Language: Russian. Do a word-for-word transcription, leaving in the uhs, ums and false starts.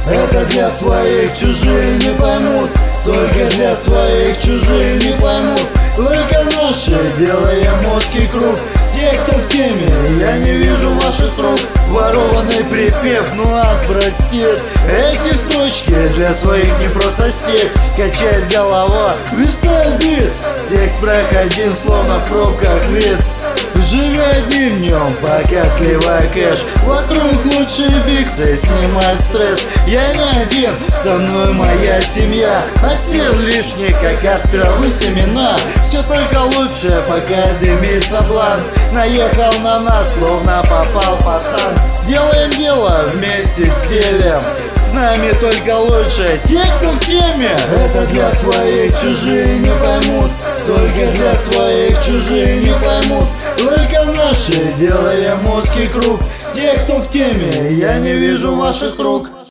Это для своих, чужие не поймут. Только для своих, чужие не поймут. Только наши делаем узкий круг. Те, кто в теме, я не вижу ваших рук. Ворованный припев, ну ад простит. Эти строчки для своих не просто стих. Качает голова, листает бис. Текст проходим, словно в пробках виц. Живи одним днем, пока сливай кэш. Вокруг лучшие биксы, снимают стресс. Я не один, со мной моя семья. От сил лишних, как от травы семена. Все только лучше, пока дымится блант. Наехал на нас, словно попал под танк. Делаем дело, вместе стелем. С нами только лучше, те, кто в теме. Это для своих, чужие не поймут. Только для своих, чужие не поймут. Только наши делаем узкий круг. Те, кто в теме, я не вижу ваших рук.